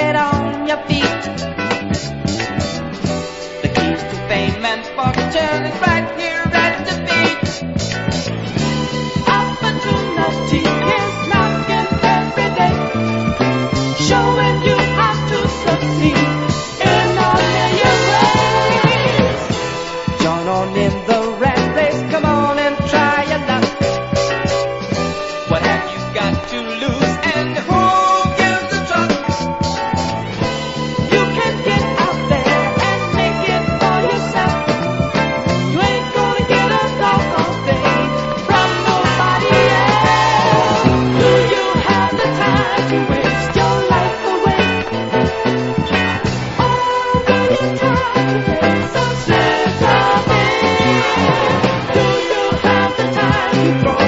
get on your feet. The key to fame and fortune is right here at your feet. Opportunity is knocking every day, showing you how to succeed in all of your ways. Join on in the rat race, come on and try your luck. What have you got to lose and who gives a truck? You can get out there and make it for yourself. You ain't gonna get a doggone thing from nobody else. Do you have the time to waste your life away? Or will you try to make some sense of it? Do you have the time to throw